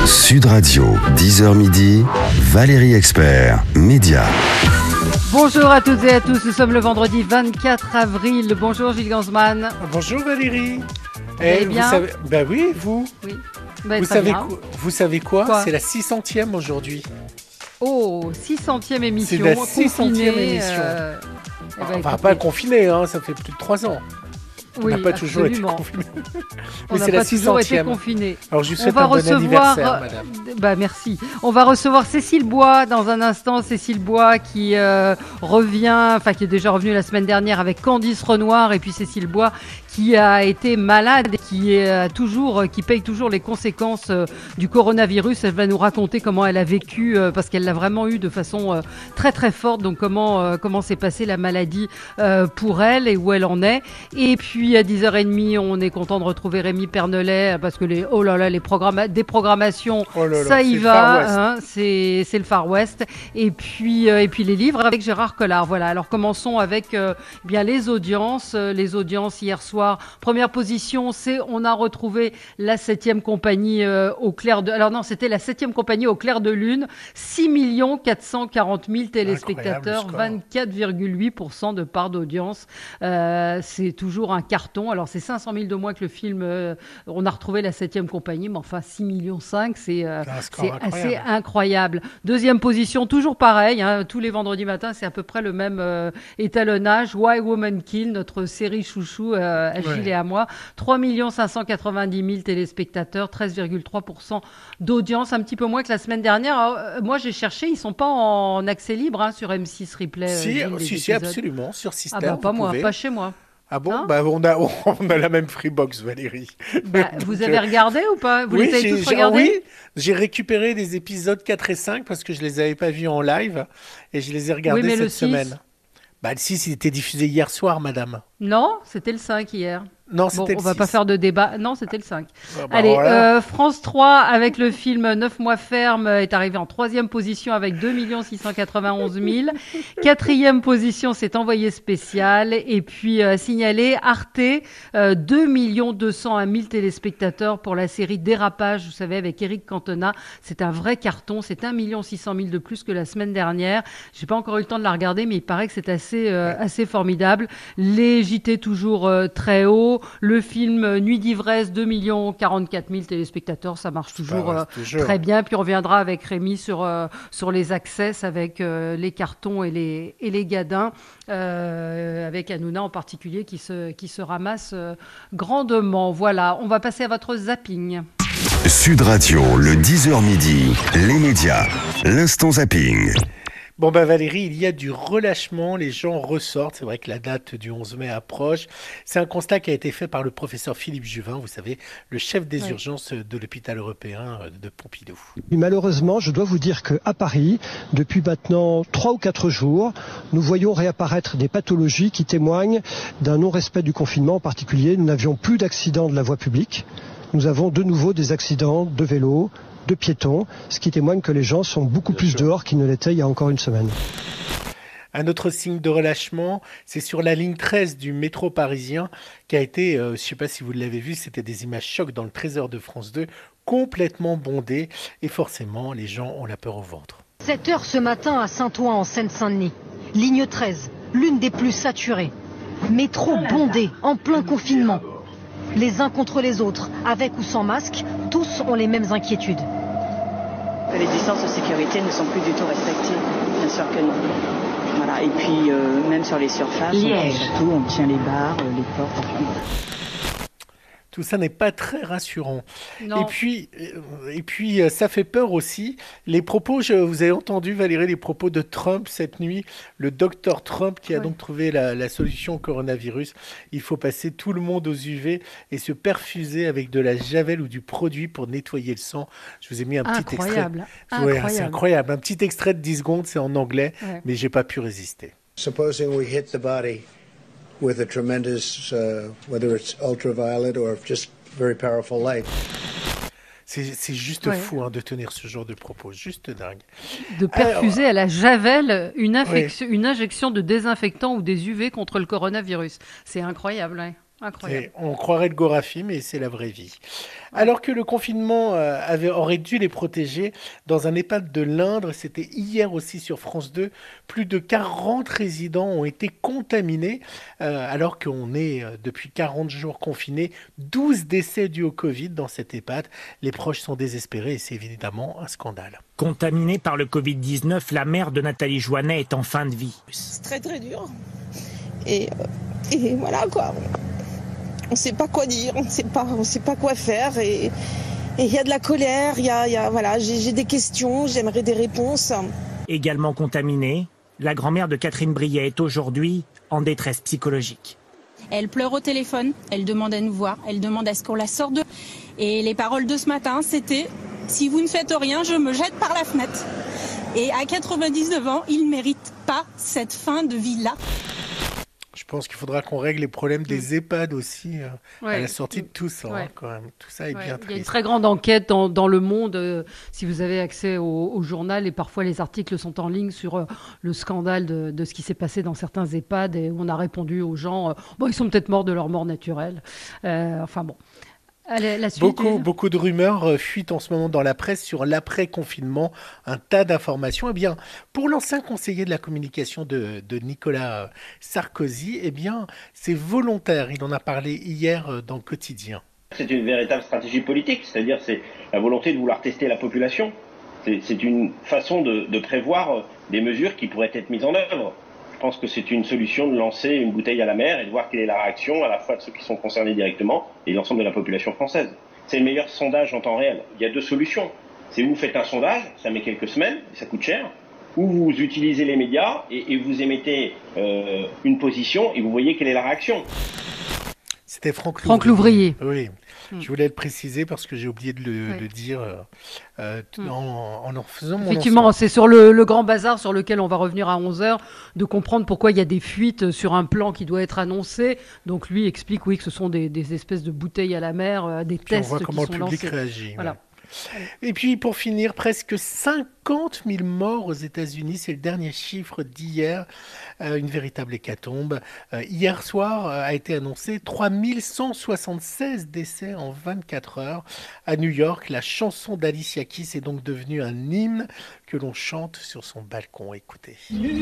Sud Radio, 10h midi, Valérie Expert, Média. Bonjour à toutes et à tous, nous sommes le vendredi 24 avril. Bonjour Gilles Gansman. Bonjour Valérie. Vous allez bien ? Vous savez... Ben oui, vous. Oui. Vous savez quoi C'est la 600e aujourd'hui. Oh, 600e émission. C'est la 600e émission. On va pas confiner, hein, ça fait plus de 3 ans. Oui, on n'a pas toujours été confinés. On n'a pas toujours été confinés. Alors je vous souhaite un bon anniversaire, madame. Merci. On va recevoir Cécile Bois dans un instant. Cécile Bois qui revient, enfin qui est déjà revenue la semaine dernière avec Candice Renoir, et puis Cécile Bois qui a été malade, qui paye toujours les conséquences du coronavirus. Elle va nous raconter comment elle a vécu, parce qu'elle l'a vraiment eu de façon très très forte. Donc comment s'est passée la maladie pour elle et où elle en est. Et puis à 10h30, on est content de retrouver Rémi Pernelet parce que les déprogrammations, ça y va, hein, c'est le Far West. Et puis les livres avec Gérard Collard. Voilà. Alors commençons avec bien les audiences. Les audiences hier soir. Première position, on a retrouvé la 7e compagnie au clair de. Alors non, c'était la 7e compagnie au clair de lune. 6 440 000 téléspectateurs, 24,8% de part d'audience. C'est toujours un carton. Alors, c'est 500 000 de moins que le film. On a retrouvé la 7e compagnie, mais enfin, 6,5 millions, c'est assez incroyable. Deuxième position, toujours pareil. Hein, tous les vendredis matins, c'est à peu près le même étalonnage. Why Women Kill, notre série chouchou, à Gilles et à moi. 3 590 000 téléspectateurs, 13,3% d'audience, un petit peu moins que la semaine dernière. Alors, moi, j'ai cherché, ils ne sont pas en accès libre hein, sur M6 Replay. Si, absolument, sur Système. Pas moi, pas chez moi. Ah bon, hein on a la même Freebox, Valérie. Vous avez regardé ou pas? Vous les avez tous regardés? Oui, j'ai récupéré des épisodes 4 et 5 parce que je les avais pas vus en live et je les ai regardés cette semaine. Le 6, il était diffusé hier soir, madame. Non, c'était le 5 hier. Non, c'était le 6. On va pas faire de débat. Non, c'était le 5. Allez, voilà. France 3, avec le film 9 mois ferme, est arrivé en 3e position avec 2 691 000. 4e position, c'est Envoyé spécial. Et puis, signalé, Arte, 2 201 000 téléspectateurs pour la série Dérapage, vous savez, avec Éric Cantona. C'est un vrai carton. C'est 1 600 000 de plus que la semaine dernière. J'ai pas encore eu le temps de la regarder, mais il paraît que c'est assez formidable. Les JT toujours très haut. Le film Nuit d'ivresse, 2 44 000 téléspectateurs, ça marche toujours très bien. Puis on reviendra avec Rémi sur les access avec les cartons et les gadins, avec Hanouna en particulier qui se ramasse grandement. Voilà, on va passer à votre zapping. Sud Radio, le 10h midi, les médias, l'instant zapping. Bon Valérie, il y a du relâchement, les gens ressortent, c'est vrai que la date du 11 mai approche. C'est un constat qui a été fait par le professeur Philippe Juvin, vous savez, le chef des urgences de l'hôpital européen de Pompidou. Et malheureusement, je dois vous dire qu'à Paris, depuis maintenant 3 ou 4 jours, nous voyons réapparaître des pathologies qui témoignent d'un non-respect du confinement. En particulier, nous n'avions plus d'accidents de la voie publique. Nous avons de nouveau des accidents de vélo, de piétons, ce qui témoigne que les gens sont beaucoup plus dehors qu'ils ne l'étaient il y a encore une semaine. Un autre signe de relâchement, c'est sur la ligne 13 du métro parisien qui a été, je ne sais pas si vous l'avez vu, c'était des images chocs dans le Trésor de France 2, complètement bondé et forcément les gens ont la peur au ventre. 7h ce matin à Saint-Ouen en Seine-Saint-Denis, ligne 13, l'une des plus saturées. Métro bondé, en plein confinement. Les uns contre les autres, avec ou sans masque, tous ont les mêmes inquiétudes. Les distances de sécurité ne sont plus du tout respectées, bien sûr que non. Voilà. Et puis même sur les surfaces, on tient les barres, les portes. Tout ça n'est pas très rassurant. Non. Et puis, ça fait peur aussi. Les propos, vous avez entendu Valérie, les propos de Trump cette nuit, le docteur Trump qui a donc trouvé la solution au coronavirus. Il faut passer tout le monde aux UV et se perfuser avec de la javel ou du produit pour nettoyer le sang. Je vous ai mis un petit extrait. Incroyable. C'est incroyable. Un petit extrait de 10 secondes, c'est en anglais, mais j'ai pas pu résister. Supposing we hit the body with a tremendous, whether it's ultraviolet or just very powerful light. C'est juste fou de tenir ce genre de propos, juste dingue. De perfuser à la javel une injection de désinfectant ou des UV contre le coronavirus. C'est incroyable. Hein. Incroyable. Et on croirait le Gorafi, mais c'est la vraie vie. Alors que le confinement aurait dû les protéger, dans un EHPAD de l'Indre, c'était hier aussi sur France 2, plus de 40 résidents ont été contaminés, alors qu'on est depuis 40 jours confinés, 12 décès dus au Covid dans cet EHPAD. Les proches sont désespérés et c'est évidemment un scandale. Contaminée par le Covid-19, la mère de Nathalie Joannet est en fin de vie. C'est très très dur. Et voilà quoi. On ne sait pas quoi dire, on ne sait pas quoi faire. Et il y a de la colère, voilà, j'ai des questions, j'aimerais des réponses. Également contaminée, la grand-mère de Catherine Briet est aujourd'hui en détresse psychologique. Elle pleure au téléphone, elle demande à nous voir, elle demande à ce qu'on la sorte de... Et les paroles de ce matin, c'était « Si vous ne faites rien, je me jette par la fenêtre ». Et à 99 ans, il ne mérite pas cette fin de vie-là. Je pense qu'il faudra qu'on règle les problèmes des EHPAD aussi à la sortie de tout ça. Ouais. Quand même. Tout ça est bien triste. Il y a une très grande enquête dans Le Monde, si vous avez accès au journal, et parfois les articles sont en ligne sur le scandale de ce qui s'est passé dans certains EHPAD, et on a répondu aux gens, ils sont peut-être morts de leur mort naturelle. Enfin bon. Allez, la suite, beaucoup de rumeurs fuitent en ce moment dans la presse sur l'après-confinement, un tas d'informations. Eh bien, pour l'ancien conseiller de la communication de Nicolas Sarkozy, eh bien, c'est volontaire. Il en a parlé hier dans le Quotidien. C'est une véritable stratégie politique, c'est-à-dire c'est la volonté de vouloir tester la population. C'est une façon de prévoir des mesures qui pourraient être mises en œuvre. Je pense que c'est une solution de lancer une bouteille à la mer et de voir quelle est la réaction à la fois de ceux qui sont concernés directement et l'ensemble de la population française. C'est le meilleur sondage en temps réel. Il y a deux solutions. C'est où vous faites un sondage, ça met quelques semaines, ça coûte cher, ou vous utilisez les médias et vous émettez une position et vous voyez quelle est la réaction. C'était Franck Louvrier. Oui, je voulais le préciser parce que j'ai oublié de le dire en faisant mon Effectivement, c'est sur le grand bazar sur lequel on va revenir à 11h, de comprendre pourquoi il y a des fuites sur un plan qui doit être annoncé. Donc lui explique que ce sont des espèces de bouteilles à la mer, des tests qui sont lancés. On voit comment le public réagit. Voilà. Ouais. Et puis pour finir, presque 50 000 morts aux États-Unis, c'est le dernier chiffre d'hier, une véritable hécatombe. Hier soir a été annoncé 3176 décès en 24 heures. À New York, la chanson d'Alicia Keys est donc devenue un hymne que l'on chante sur son balcon. Écoutez.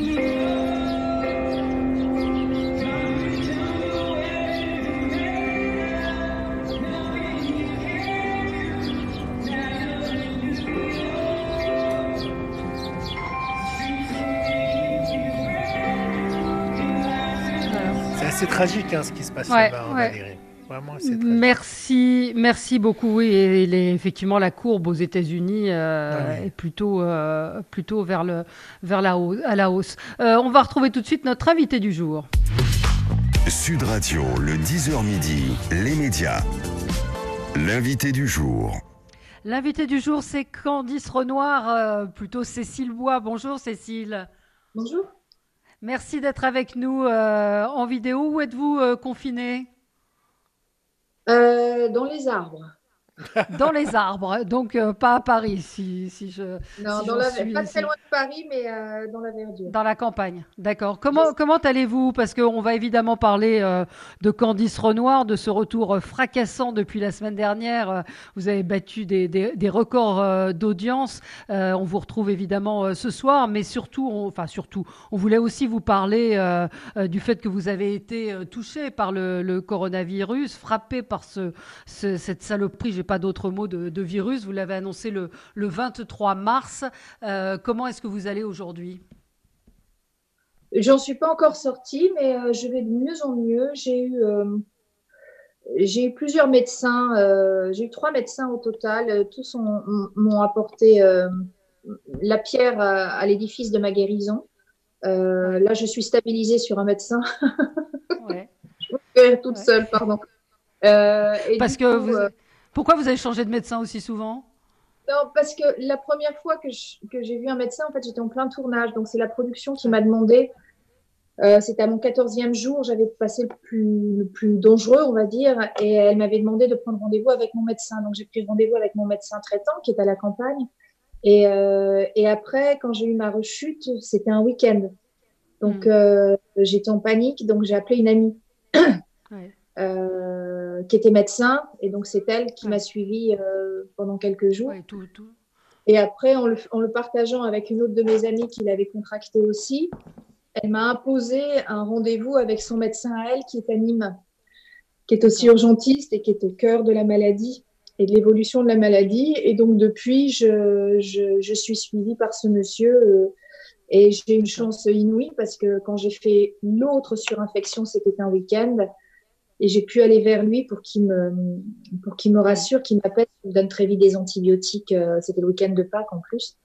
C'est tragique ce qui se passe là-bas, Valérie. Vraiment, c'est tragique. Merci beaucoup. Oui, et effectivement, la courbe aux États-Unis est plutôt vers à la hausse. On va retrouver tout de suite notre invité du jour. Sud Radio, le 10h midi, les médias. L'invité du jour. L'invité du jour, c'est Candice Renoir, plutôt Cécile Bois. Bonjour Cécile. Bonjour. Merci d'être avec nous en vidéo. Où êtes-vous confinée ? Dans les arbres. Dans les arbres, donc pas à Paris, Non, pas très loin de Paris, mais dans la verdure. Dans la campagne, d'accord. Comment allez-vous ? Parce qu'on va évidemment parler de Candice Renoir, de ce retour fracassant depuis la semaine dernière. Vous avez battu des records d'audience. On vous retrouve évidemment ce soir, mais surtout, on voulait aussi vous parler du fait que vous avez été touché par le coronavirus, frappé par cette saloperie, j'ai pas d'autre mot, de virus. Vous l'avez annoncé le 23 mars. Comment est-ce que vous allez aujourd'hui ? J'en suis pas encore sortie, mais je vais de mieux en mieux. J'ai eu plusieurs médecins. J'ai eu 3 médecins au total. Tous m'ont apporté la pierre à l'édifice de ma guérison. Là, je suis stabilisée sur un médecin. Ouais. Je me fais toute seule, pardon. Pourquoi vous avez changé de médecin aussi souvent ? Non, parce que la première fois que j'ai vu un médecin, en fait, j'étais en plein tournage. Donc, c'est la production qui m'a demandé. C'était à mon 14e jour. J'avais passé le plus dangereux, on va dire. Et elle m'avait demandé de prendre rendez-vous avec mon médecin. Donc, j'ai pris rendez-vous avec mon médecin traitant qui est à la campagne. Et après, quand j'ai eu ma rechute, c'était un week-end. Donc, j'étais en panique. Donc, j'ai appelé une amie. Ouais. qui était médecin. Et donc, c'est elle qui m'a suivie pendant quelques jours. Ouais, tout. Et après, en le partageant avec une autre de mes amies qui l'avait contracté aussi, elle m'a imposé un rendez-vous avec son médecin à elle qui est à Nîmes, qui est aussi urgentiste et qui est au cœur de la maladie et de l'évolution de la maladie. Et donc, depuis, je suis suivie par ce monsieur et j'ai une chance inouïe parce que quand j'ai fait l'autre surinfection, c'était un week-end et j'ai pu aller vers lui pour qu'il me rassure, qu'il m'appelle, qu'il me donne très vite des antibiotiques. C'était le week-end de Pâques en plus.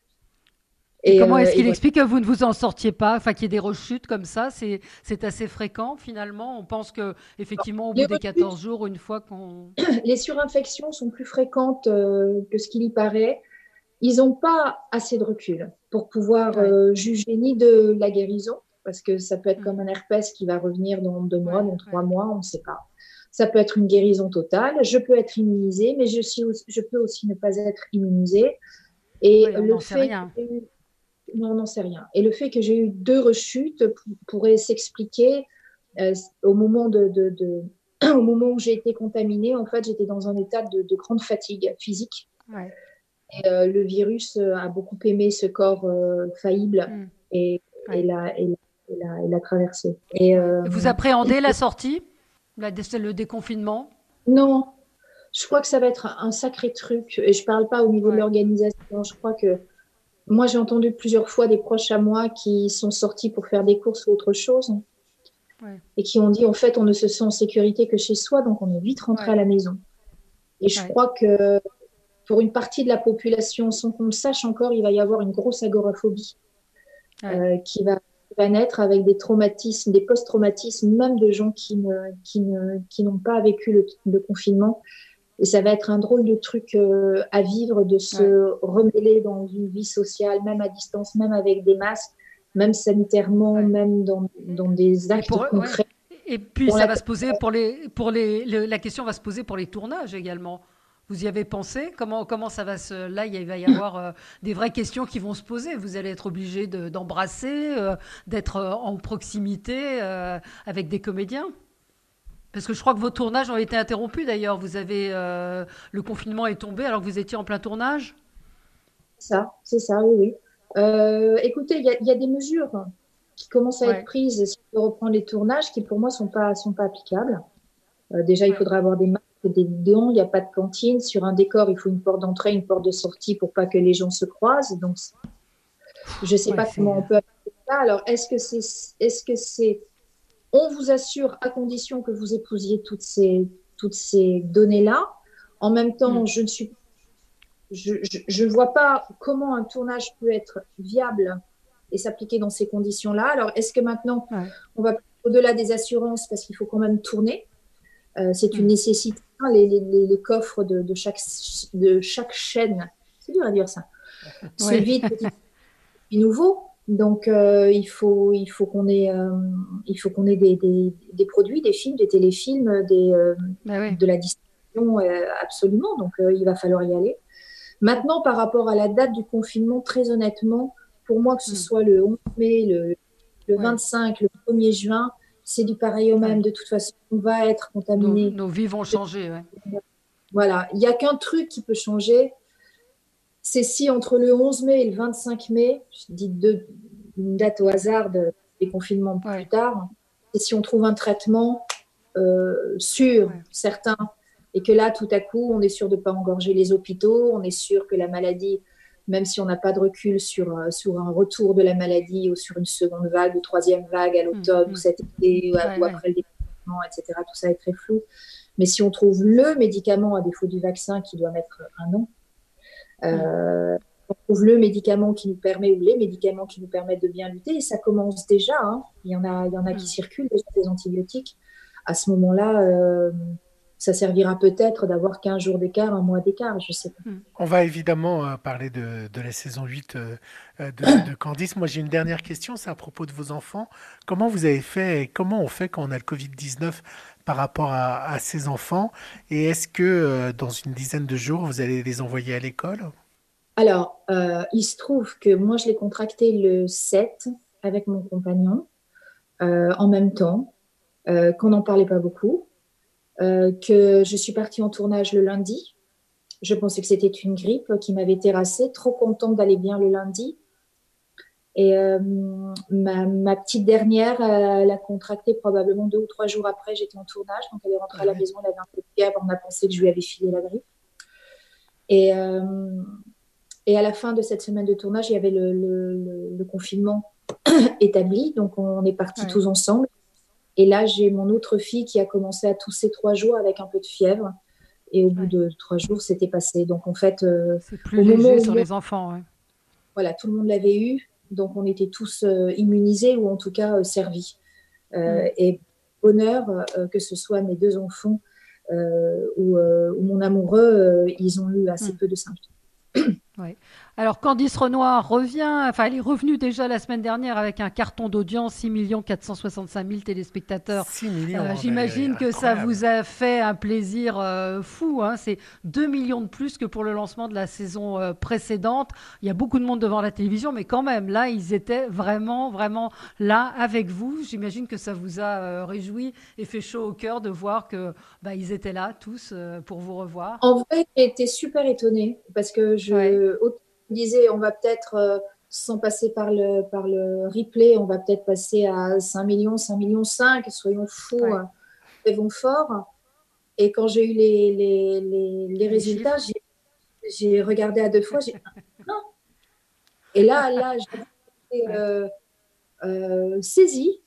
Et comment est-ce qu'il explique que vous ne vous en sortiez pas, enfin qu'il y ait des rechutes comme ça, c'est assez fréquent finalement. On pense que effectivement au bout des 14 jours, une fois qu'on... Les surinfections sont plus fréquentes que ce qu'il y paraît. Ils n'ont pas assez de recul pour pouvoir juger ni de la guérison, parce que ça peut être comme un herpès qui va revenir dans 2 mois, dans 3 mois, on ne sait pas. Ça peut être une guérison totale. Je peux être immunisée, mais je peux aussi ne pas être immunisée. Et le fait non, on n'en sait rien. Et le fait que j'ai eu 2 rechutes pourrait s'expliquer au moment au moment où j'ai été contaminée. En fait, j'étais dans un état de grande fatigue physique. Ouais. Et, le virus a beaucoup aimé ce corps faillible et l'a traversé. Et, vous appréhendez la sortie, le déconfinement? Non, je crois que ça va être un sacré truc. Et je ne parle pas au niveau de l'organisation. Je crois que moi, j'ai entendu plusieurs fois des proches à moi qui sont sortis pour faire des courses ou autre chose et qui ont dit, en fait, on ne se sent en sécurité que chez soi, donc on est vite rentré à la maison. Et je crois que pour une partie de la population, sans qu'on le sache encore, il va y avoir une grosse agoraphobie qui va naître avec des traumatismes, des post-traumatismes, même de gens qui n'ont pas vécu le confinement. Et ça va être un drôle de truc à vivre, de se remêler dans une vie sociale, même à distance, même avec des masques, même sanitairement, même dans des actes concrets. Et puis ça va se poser la question va se poser pour les tournages également. Vous y avez pensé? Comment ça va se... Là, il va y avoir des vraies questions qui vont se poser. Vous allez être obligé d'embrasser, d'être en proximité avec des comédiens. Parce que je crois que vos tournages ont été interrompus d'ailleurs. Vous avez le confinement est tombé alors que vous étiez en plein tournage. C'est ça, oui. Écoutez, il y a des mesures qui commencent à être prises si on veut reprendre les tournages qui pour moi sont pas applicables. Déjà, il faudra avoir des masques, des dents. Il n'y a pas de cantine sur un décor. Il faut une porte d'entrée, une porte de sortie pour pas que les gens se croisent. Donc, je sais pas comment on peut appliquer ça. Alors, est-ce que c'est on vous assure à condition que vous épousiez toutes ces données-là. En même temps, je ne vois pas comment un tournage peut être viable et s'appliquer dans ces conditions-là. Alors, est-ce que maintenant, on va au-delà des assurances parce qu'il faut quand même tourner? C'est une nécessité. Les coffres de chaque chaîne, c'est dur à dire ça, se vident petit à nouveau. Donc, il faut qu'on ait des produits, des films, des téléfilms, de la distribution, absolument. Donc, il va falloir y aller. Maintenant, par rapport à la date du confinement, très honnêtement, pour moi, que ce soit le 11 mai, le 25, le 1er juin, c'est du pareil au même. De toute façon, on va être contaminé. Nos vies vont changer. Voilà. Il n'y a qu'un truc qui peut changer. C'est si entre le 11 mai et le 25 mai, je dis une date au hasard des confinements plus tard, et si on trouve un traitement sûr, certain, et que là, tout à coup, on est sûr de ne pas engorger les hôpitaux, on est sûr que la maladie, même si on n'a pas de recul sur un retour de la maladie ou sur une seconde vague ou troisième vague à l'automne ou cet été ou après le déconfinement, etc., tout ça est très flou. Mais si on trouve le médicament à défaut du vaccin qui doit mettre un an, on trouve le médicament qui nous permet ou les médicaments qui nous permettent de bien lutter et ça commence déjà. Il y en a qui circulent déjà des antibiotiques. À ce moment-là, ça servira peut-être d'avoir 15 jours d'écart, un mois d'écart, je sais pas. On va évidemment parler de la saison 8 de Candice. Moi, j'ai une dernière question, c'est à propos de vos enfants. Comment vous avez fait et comment on fait quand on a le Covid-19 par rapport à ces enfants? Et est-ce que dans une dizaine de jours, vous allez les envoyer à l'école? Alors, il se trouve que moi, je l'ai contracté le 7 avec mon compagnon en même temps, qu'on n'en parlait pas beaucoup. que je suis partie en tournage le lundi. Je pensais que c'était une grippe qui m'avait terrassée, trop contente d'aller bien le lundi. Et ma petite dernière, elle a contracté probablement 2 ou 3 jours après, j'étais en tournage, donc elle est rentrée à la maison, elle avait un peu de fièvre, on a pensé que je lui avais filé la grippe. Et à la fin de cette semaine de tournage, il y avait le confinement établi, donc on est partis tous ensemble. Et là, j'ai mon autre fille qui a commencé à tousser 3 jours avec un peu de fièvre. Et au bout de 3 jours, c'était passé. Donc, en fait, c'est plus léger sur les enfants. Ouais. Voilà, tout le monde l'avait eu. Donc, on était tous immunisés ou en tout cas servis. Et bonheur, que ce soit mes 2 enfants ou mon amoureux, ils ont eu assez peu de symptômes. Ouais. Alors Candice Renoir revient, enfin elle est revenue déjà la semaine dernière avec un carton d'audience, 6 465 000 téléspectateurs. 6 millions. J'imagine que ça vous a fait un plaisir fou. Hein. C'est 2 millions de plus que pour le lancement de la saison précédente. Il y a beaucoup de monde devant la télévision, mais quand même, là, ils étaient vraiment, vraiment là avec vous. J'imagine que ça vous a réjoui et fait chaud au cœur de voir que ils étaient là tous pour vous revoir. En vrai, j'ai été super étonnée parce que je disais, on va peut-être, sans passer par le replay, on va peut-être passer à 5 millions, 5 millions 5, soyons fous, rêvons fort. Et quand j'ai eu les résultats, j'ai regardé à 2 fois, j'ai non. Et là, j'ai été saisie,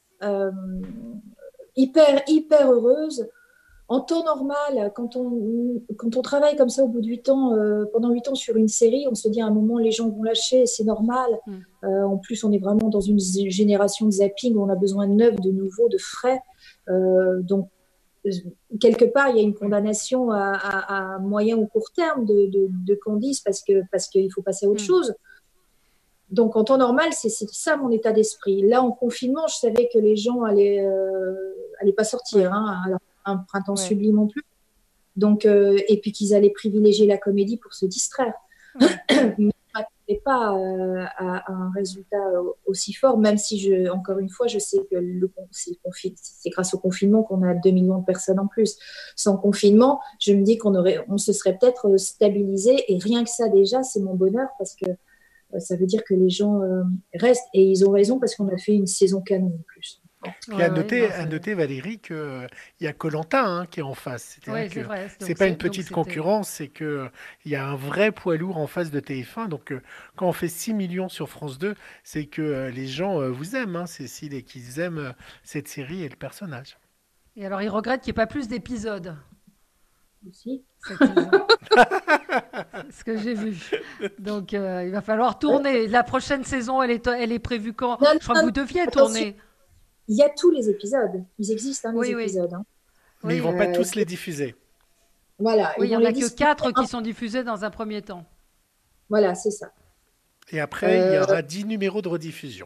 hyper heureuse. En temps normal, quand on travaille comme ça au bout de 8 ans, pendant 8 ans sur une série, on se dit à un moment, les gens vont lâcher, c'est normal. En plus, on est vraiment dans une génération de zapping où on a besoin de neuf, de nouveau, de frais. Donc, quelque part, il y a une condamnation à moyen ou court terme de Candice parce qu'il faut passer à autre chose. Donc, en temps normal, c'est ça mon état d'esprit. Là, en confinement, je savais que les gens allaient pas sortir. Alors, un printemps sublime en plus. Donc, et puis qu'ils allaient privilégier la comédie pour se distraire. Mais je ne m'attendais pas à un résultat aussi fort, même si, encore une fois, je sais que c'est grâce au confinement qu'on a 2 millions de personnes en plus. Sans confinement, je me dis qu'on se serait peut-être stabilisé, et rien que ça déjà, c'est mon bonheur parce que ça veut dire que les gens restent, et ils ont raison parce qu'on a fait une saison canon en plus. Puis à noter, Valérie, qu'il y a Koh-Lanta qui est en face. C'est-à-dire que c'est pas une petite concurrence, c'est qu'il y a un vrai poids lourd en face de TF1. Donc quand on fait 6 millions sur France 2, c'est que les gens vous aiment, Cécile, et qu'ils aiment cette série et le personnage. Et alors, ils regrettent qu'il n'y ait pas plus d'épisodes. Aussi. C'est ce que j'ai vu. Donc, il va falloir tourner. La prochaine saison, elle est prévue quand? Je crois que vous deviez tourner. Il y a tous les épisodes. Ils existent, les épisodes. Mais ils ne vont pas tous les diffuser. Voilà. Oui, il n'y en a que 4 qui sont diffusés dans un premier temps. Voilà, c'est ça. Et après, il y aura 10 numéros de rediffusion.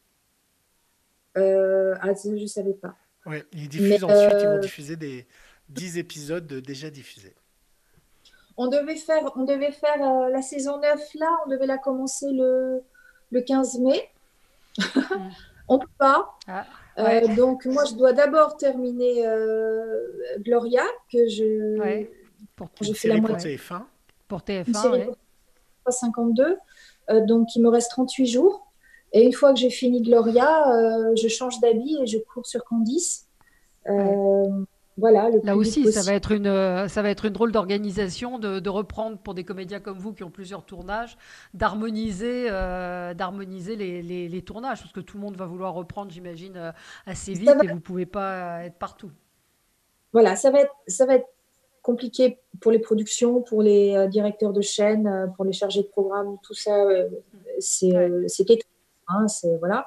Je ne savais pas. Oui, ils diffusent ensuite, ils vont diffuser des 10 épisodes déjà diffusés. On devait faire la saison 9 là, on devait la commencer le 15 mai. On ne peut pas. Donc, moi, je dois d'abord terminer Gloria, que je fais la moitié. Pour TF1. Une série pour 52. Donc, il me reste 38 jours. Et une fois que j'ai fini Gloria, je change d'habit et je cours sur Candice. Voilà, là aussi, ça va être une drôle d'organisation de reprendre pour des comédiens comme vous qui ont plusieurs tournages, d'harmoniser les tournages, parce que tout le monde va vouloir reprendre, j'imagine, assez vite et vous ne pouvez pas être partout. Voilà, ça va être compliqué pour les productions, pour les directeurs de chaîne, pour les chargés de programme, tout ça, c'était voilà.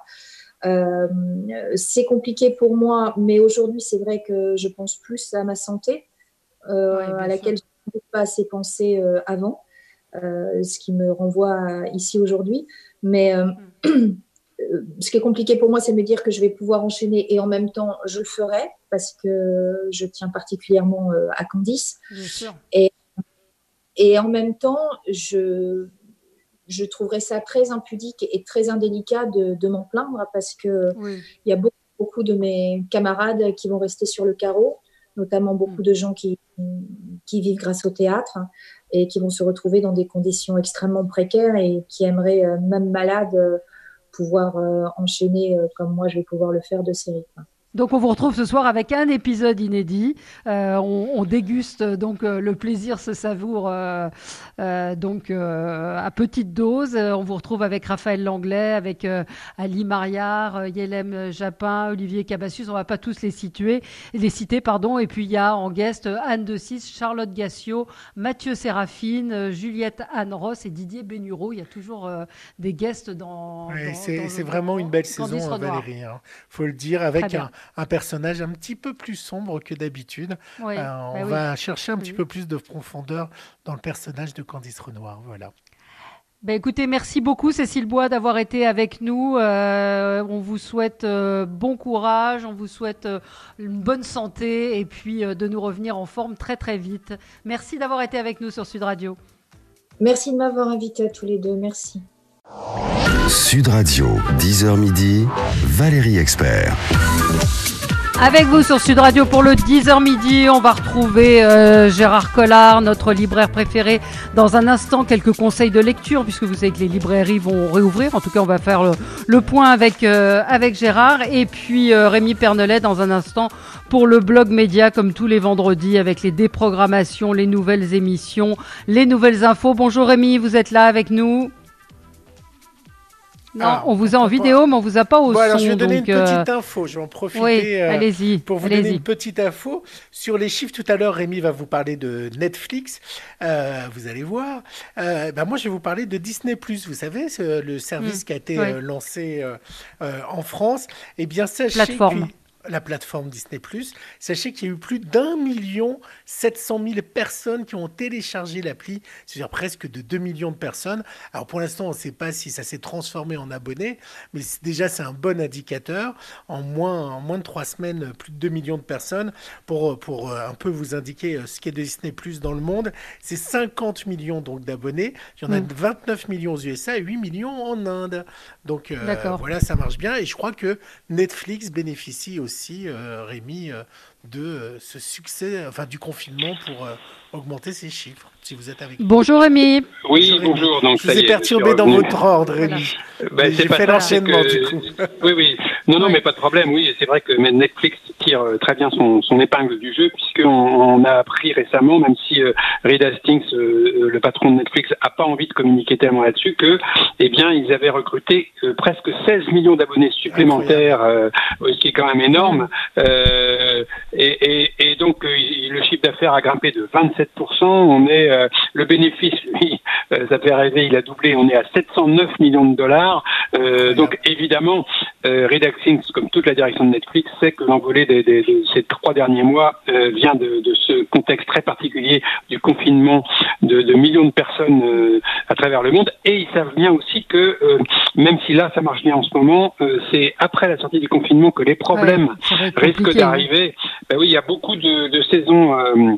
C'est compliqué pour moi, mais aujourd'hui, c'est vrai que je pense plus à ma santé, à laquelle je n'ai pas assez pensé avant, ce qui me renvoie ici aujourd'hui. Mais ce qui est compliqué pour moi, c'est de me dire que je vais pouvoir enchaîner et en même temps, je le ferai parce que je tiens particulièrement à Candice. Bien sûr. Et en même temps, je trouverais ça très impudique et très indélicat de m'en plaindre parce que il y a beaucoup de mes camarades qui vont rester sur le carreau. notamment beaucoup de gens qui vivent grâce au théâtre et qui vont se retrouver dans des conditions extrêmement précaires et qui aimeraient, même malades, pouvoir enchaîner comme moi je vais pouvoir le faire de séries. Donc on vous retrouve ce soir avec un épisode inédit. On déguste donc le plaisir se savoure donc à petite dose. On vous retrouve avec Raphaël Langlais, avec Ali Mariard, Yelem Japin, Olivier Cabassius. On va pas tous les citer. Et puis il y a en guest Anne de Cis, Charlotte Gassio, Mathieu Séraphine, Juliette Anne Ross et Didier Bénureau. Il y a toujours des guests dans. C'est vraiment une belle saison, Valérie. Faut le dire, avec un personnage un petit peu plus sombre que d'habitude. Oui, on va chercher un petit peu plus de profondeur dans le personnage de Candice Renoir. Voilà. Écoutez, merci beaucoup Cécile Bois d'avoir été avec nous. On vous souhaite bon courage, on vous souhaite une bonne santé et puis de nous revenir en forme très très vite. Merci d'avoir été avec nous sur Sud Radio. Merci de m'avoir invité à tous les deux. Merci. Sud Radio, 10h midi, Valérie Expert. Avec vous sur Sud Radio pour le 10h midi, on va retrouver Gérard Collard, notre libraire préféré. Dans un instant, quelques conseils de lecture, puisque vous savez que les librairies vont réouvrir. En tout cas, on va faire le point avec Gérard. Et puis Rémi Pernelet dans un instant pour le blog média, comme tous les vendredis, avec les déprogrammations, les nouvelles émissions, les nouvelles infos. Bonjour Rémi, vous êtes là avec nous? Non, on vous a en vidéo, mais on vous a pas au son. Alors je vais donner une petite info. Je vais en profiter allez-y, pour vous donner une petite info sur les chiffres. Tout à l'heure, Rémi va vous parler de Netflix. Vous allez voir. Moi, je vais vous parler de Disney+. Vous savez, le service qui a été lancé en France. Eh bien, sachez la plateforme Disney+. Sachez qu'il y a eu plus d'1 700 000 personnes qui ont téléchargé l'appli, c'est-à-dire presque de 2 millions de personnes. Alors pour l'instant, on ne sait pas si ça s'est transformé en abonnés, mais déjà c'est un bon indicateur. En moins de 3 semaines, plus de 2 millions de personnes. Pour un peu vous indiquer ce qu'est de Disney+ dans le monde, c'est 50 millions donc d'abonnés. Il y en a 29 millions aux USA et 8 millions en Inde. Donc voilà, ça marche bien. Et je crois que Netflix bénéficie aussi, Rémi, de ce succès, du confinement pour augmenter ses chiffres. Si vous êtes avec nous. Bonjour Rémi. Oui, bonjour. Donc, je vous ai perturbé dans votre ordre, Rémi. J'ai fait l'enchaînement du coup. Oui. Non, mais pas de problème. Oui, c'est vrai que Netflix tire très bien son épingle du jeu, puisqu'on a appris récemment, même si Reed Hastings, le patron de Netflix, a pas envie de communiquer tellement là-dessus, que, ils avaient recruté presque 16 millions d'abonnés supplémentaires, ce qui est quand même énorme. Et donc, le chiffre d'affaires a grimpé de 27%. On est le bénéfice, lui, ça fait rêver, il a doublé. On est à 709 millions de dollars. Donc, évidemment, Reed Hastings, comme toute la direction de Netflix, sait que l'envolée de ces 3 derniers mois vient de ce contexte très particulier du confinement de millions de personnes à travers le monde. Et ils savent bien aussi que, même si là, ça marche bien en ce moment, c'est après la sortie du confinement que les problèmes risquent d'arriver. Oui, il y a beaucoup de saisons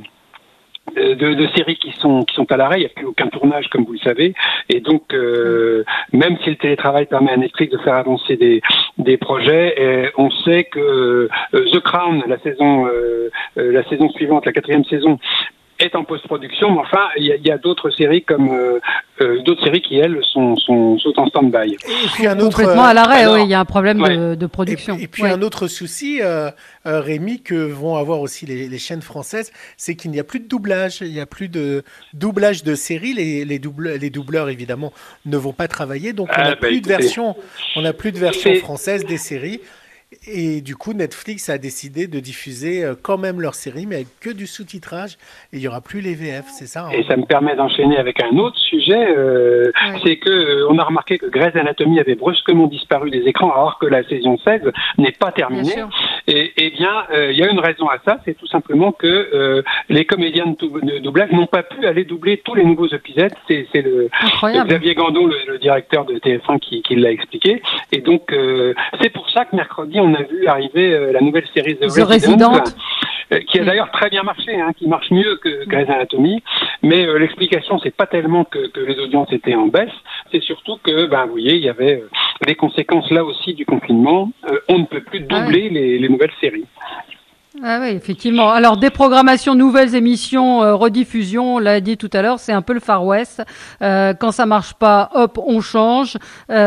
de séries qui sont à l'arrêt. Il n'y a plus aucun tournage, comme vous le savez, et donc même si le télétravail permet à Netflix de faire avancer des projets, on sait que The Crown, la saison suivante, la 4e saison, est en post-production, mais enfin, il y a d'autres séries comme d'autres séries qui, elles, sont en stand-by. Et puis un autre, complètement à l'arrêt, il y a un problème de production. Et puis un autre souci, Rémi, que vont avoir aussi les chaînes françaises, c'est qu'il n'y a plus de doublage. Il n'y a plus de doublage de séries. Les doubleurs, évidemment, ne vont pas travailler. Donc, on n'a plus de version française des séries. Et du coup, Netflix a décidé de diffuser quand même leurs séries, mais avec que du sous-titrage. Et il n'y aura plus les VF, c'est ça? Et ça me permet d'enchaîner avec un autre sujet. C'est que on a remarqué que Grey's Anatomy avait brusquement disparu des écrans, alors que la saison 16 n'est pas terminée. Et bien, il y a une raison à ça, c'est tout simplement que les comédiens de doublage n'ont pas pu aller doubler tous les nouveaux épisodes. C'est le Xavier Gandon, le directeur de TF1, qui l'a expliqué. Et donc, c'est pour ça que mercredi, on a vu arriver la nouvelle série The Resident, qui a d'ailleurs très bien marché, qui marche mieux que Grey's Anatomy. Mais l'explication, c'est pas tellement que les audiences étaient en baisse, c'est surtout que, vous voyez, il y avait des conséquences là aussi du confinement. On ne peut plus doubler les nouvelles séries. Ah oui, effectivement. Alors, déprogrammation, nouvelles émissions, rediffusion, on l'a dit tout à l'heure, c'est un peu le Far West. Quand ça marche pas, hop, on change.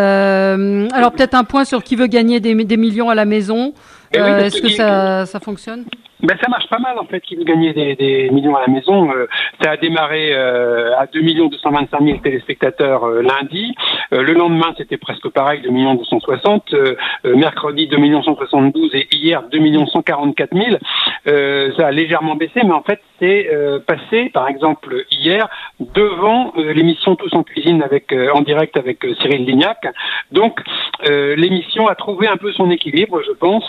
Alors, peut-être un point sur qui veut gagner des millions à la maison. Est-ce que ça fonctionne? Ben, ça marche pas mal, en fait, qui veut gagner des millions à la maison. Ça a démarré à 2 225 000 téléspectateurs lundi. Le lendemain, c'était presque pareil, 2 260 000. Mercredi, 2 172 000 et hier, 2 144 000. Ça a légèrement baissé, mais en fait, c'est passé, par exemple, hier, devant l'émission Tous en cuisine en direct avec Cyril Lignac. Donc, l'émission a trouvé un peu son équilibre, je pense.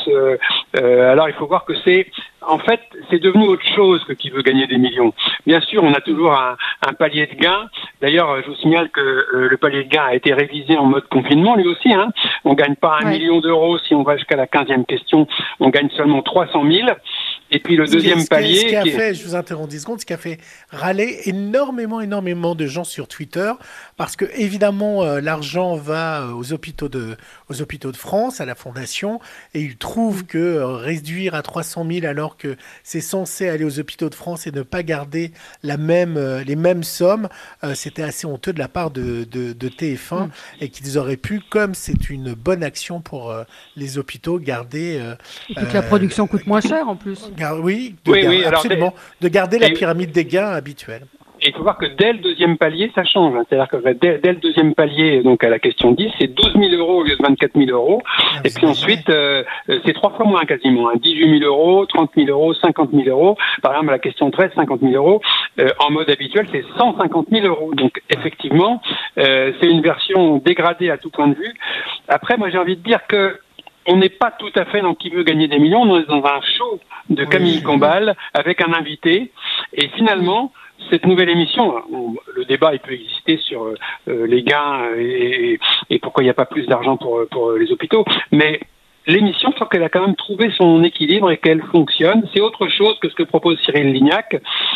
Alors, il faut voir que en fait, c'est devenu autre chose que qui veut gagner des millions. Bien sûr, on a toujours un palier de gain. D'ailleurs, je vous signale que le palier de gain a été révisé en mode confinement, lui aussi. On gagne pas 1 million d'euros si on va jusqu'à la 15e question. On gagne seulement 300 000. Et puis le deuxième palier... je vous interromps 10 secondes, ce qui a fait râler énormément de gens sur Twitter, parce que évidemment l'argent va aux hôpitaux de France, à la Fondation, et ils trouvent que réduire à 300 000 alors que c'est censé aller aux hôpitaux de France et ne pas garder les mêmes sommes, c'était assez honteux de la part de TF1, et qu'ils auraient pu, comme c'est une bonne action pour les hôpitaux, garder... Et que la production coûte moins cher en plus. Oui, absolument. De garder la pyramide des gains habituelle. Et il faut voir que dès le deuxième palier, ça change. C'est-à-dire que dès le deuxième palier, donc à la question 10, c'est 12 000 euros au lieu de 24 000 euros. Et puis ensuite, c'est 3 fois moins quasiment. 18 000 euros, 30 000 euros, 50 000 euros. Par exemple, à la question 13, 50 000 euros. En mode habituel, c'est 150 000 euros. Donc effectivement, c'est une version dégradée à tout point de vue. Après, moi j'ai envie de dire que on n'est pas tout à fait dans qui veut gagner des millions. On est dans un show de Camille Combal avec un invité. Et finalement, cette nouvelle émission, le débat il peut exister sur les gains et pourquoi il n'y a pas plus d'argent pour les hôpitaux, mais l'émission, je crois qu'elle a quand même trouvé son équilibre et qu'elle fonctionne. C'est autre chose que ce que propose Cyril Lignac,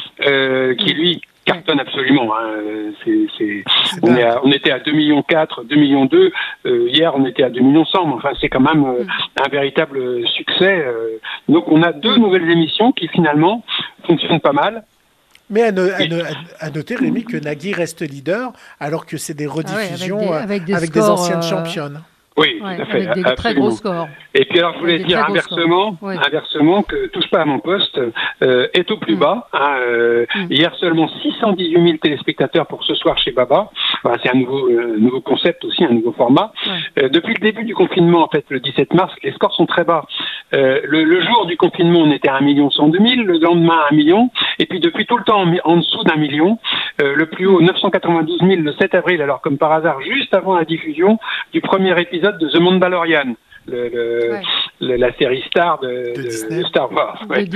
qui lui cartonne absolument. On était à 2,4 millions, 2,2 millions. Hier, on était à 2,1 millions. Mais enfin, c'est quand même un véritable succès. Donc, on a 2 nouvelles émissions qui finalement fonctionnent pas mal. Mais à noter, Rémi, que Nagui reste leader, alors que c'est des rediffusions avec des anciennes championnes. Oui, tout à fait. Avec des très gros scores. Et puis alors, je voulais dire inversement que Touche pas à mon poste est au plus bas. Hier, seulement 618 000 téléspectateurs pour ce soir chez Baba. Voilà, c'est un nouveau concept aussi, un nouveau format. Depuis le début du confinement, en fait, le 17 mars, les scores sont très bas. Le jour du confinement, on était à 1 102 000, le lendemain à 1 million, et puis depuis tout le temps en dessous d'1 million. Le plus haut, 992 000 le 7 avril, alors comme par hasard, juste avant la diffusion du premier épisode de The Mandalorian, la série star de Star Wars. Ouais.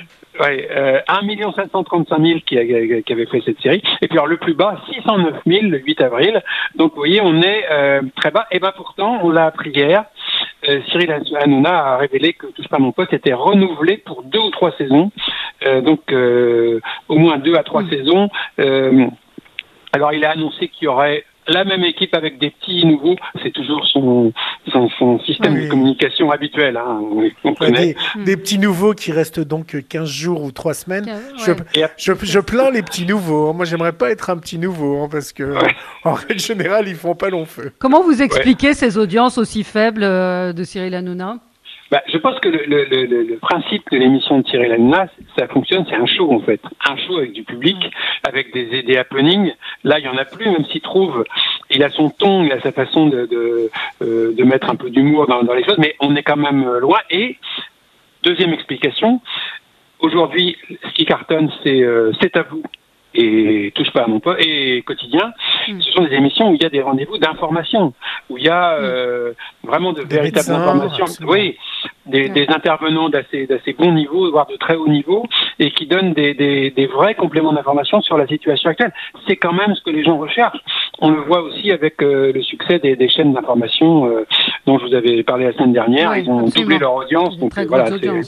1 535 000 qui avait fait cette série. Et puis alors le plus bas, 609 000 le 8 avril. Donc vous voyez, on est très bas. Et ben pourtant, on l'a appris hier. Cyril Hanouna a révélé que Touche pas à mon poste était renouvelé pour 2 ou 3 saisons. Donc au moins 2 à 3 saisons. Alors il a annoncé qu'il y aurait la même équipe avec des petits nouveaux, c'est toujours son système de communication habituel. On connaît. Des petits nouveaux qui restent donc 15 jours ou 3 semaines. Je plains les petits nouveaux. Moi, j'aimerais pas être un petit nouveau parce que en règle générale, ils font pas long feu. Comment vous expliquez ces audiences aussi faibles de Cyril Hanouna ? Je pense que le principe de l'émission de Cyril Hanouna, ça fonctionne, c'est un show en fait. Un show avec du public, avec des happenings. Là, il y en a plus, même s'il trouve, il a son ton, il a sa façon de mettre un peu d'humour dans les choses, mais on est quand même loin. Et, deuxième explication, aujourd'hui, ce qui cartonne, c'est à vous. Et Touche pas à mon poste et Quotidien, ce sont des émissions où il y a des rendez-vous d'information, où il y a vraiment de véritables informations. Oui, des intervenants d'assez bon niveau, voire de très haut niveau, et qui donnent des vrais compléments d'information sur la situation actuelle. C'est quand même ce que les gens recherchent. On le voit aussi avec le succès des chaînes d'information dont je vous avais parlé la semaine dernière. Ils ont doublé leur audience. Donc voilà,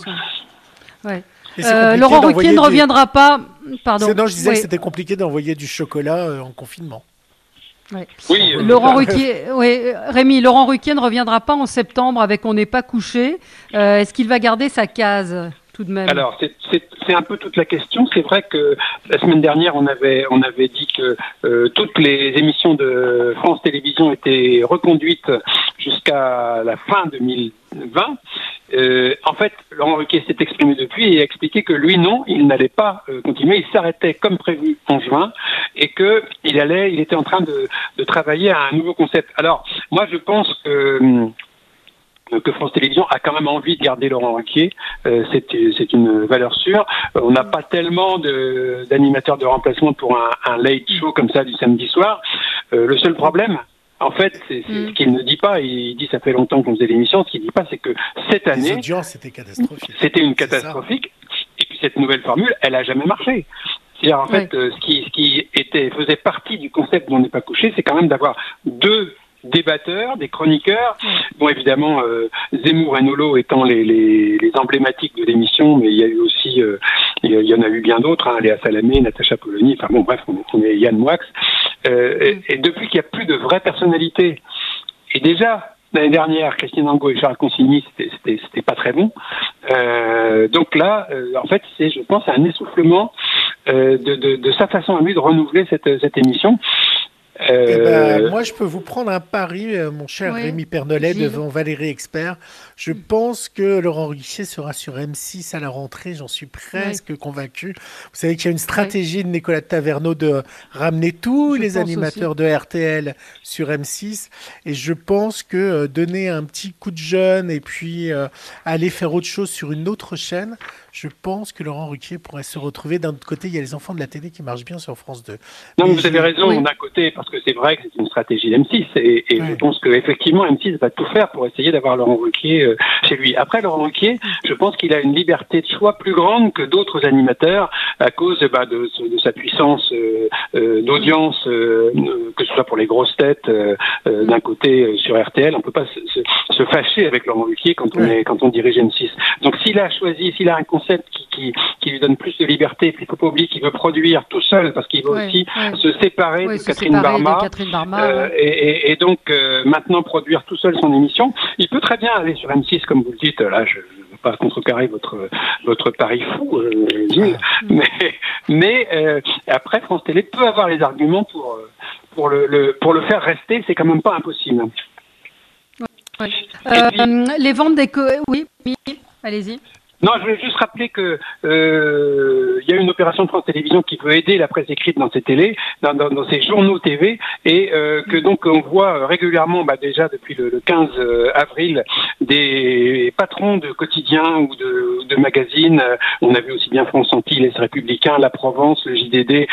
Laurent Ruquier ne reviendra pas. Pardon. Non, je disais que c'était compliqué d'envoyer du chocolat en confinement. Oui, Laurent Ruquier, Rémi, Laurent Ruquier ne reviendra pas en septembre avec On n'est pas couché. Est-ce qu'il va garder sa case ? tout de même. Alors, c'est un peu toute la question. C'est vrai que la semaine dernière, on avait dit que toutes les émissions de France Télévisions étaient reconduites jusqu'à la fin 2020. En fait, Laurent Ruquier s'est exprimé depuis et a expliqué que lui, non, il n'allait pas continuer. Il s'arrêtait comme prévu en juin et que il était en train de travailler à un nouveau concept. Alors, moi, je pense que France Télévisions a quand même envie de garder Laurent Ruquier. C'est une valeur sûre. On n'a pas tellement d'animateurs de remplacement pour un late show comme ça du samedi soir. Le seul problème, en fait, c'est ce qu'il ne dit pas. Il dit ça fait longtemps qu'on faisait l'émission. Ce qu'il ne dit pas, c'est que cette année, les audiences, c'était catastrophique. C'était une catastrophique. Et puis cette nouvelle formule, elle a jamais marché. C'est-à-dire, en fait, ce qui faisait partie du concept dont on n'est pas couché, c'est quand même d'avoir deux débatteurs, des chroniqueurs. Bon, évidemment, Zemmour et Nolo étant les emblématiques de l'émission, mais il y a eu aussi, il y en a eu bien d'autres, hein, Léa Salamé, Natacha Polony, enfin bon, bref, on est Yann Moix. Et depuis qu'il n'y a plus de vraies personnalités, et déjà, l'année dernière, Christine Angot et Charles Consigny, c'était pas très bon. Donc là, en fait, je pense, un essoufflement de sa façon à lui de renouveler cette émission. Moi, je peux vous prendre un pari, mon cher Rémi Pernolet, devant Valérie Expert. Je pense que Laurent Ruquier sera sur M6 à la rentrée, j'en suis presque convaincu. Vous savez qu'il y a une stratégie de Nicolas Taverneau de ramener tous les animateurs de RTL sur M6. Et je pense que donner un petit coup de jeune et puis aller faire autre chose sur une autre chaîne, je pense que Laurent Ruquier pourrait se retrouver. D'un autre côté, il y a les enfants de la télé qui marchent bien sur France 2. Non, mais vous avez raison d'un côté, parce que c'est vrai que c'est une stratégie d'M6. Et je pense qu'effectivement, M6 va tout faire pour essayer d'avoir Laurent Ruquier chez lui. Après, Laurent Ruquier, je pense qu'il a une liberté de choix plus grande que d'autres animateurs à cause de sa puissance d'audience, que ce soit pour les grosses têtes d'un côté sur RTL. On peut pas se fâcher avec Laurent Ruquier quand on dirige M6. Donc s'il a un concept qui lui donne plus de liberté, puis il faut pas oublier qu'il veut produire tout seul parce qu'il veut aussi se séparer de Catherine Barma, et donc maintenant produire tout seul son émission. Il peut très bien aller sur M6 comme vous le dites. Là, je ne veux pas contrecarrer votre pari fou, Gilles, mais après France Télé peut avoir les arguments pour le faire rester. C'est quand même pas impossible. Les ventes oui, allez-y. Non, je voulais juste rappeler que y a une opération de France Télévisions qui veut aider la presse écrite dans ses télés, dans ses journaux TV, et que donc on voit régulièrement, déjà depuis le 15 avril, des patrons de quotidiens ou de magazines. On a vu aussi bien France Antilles, Les Républicains, La Provence, le JDD,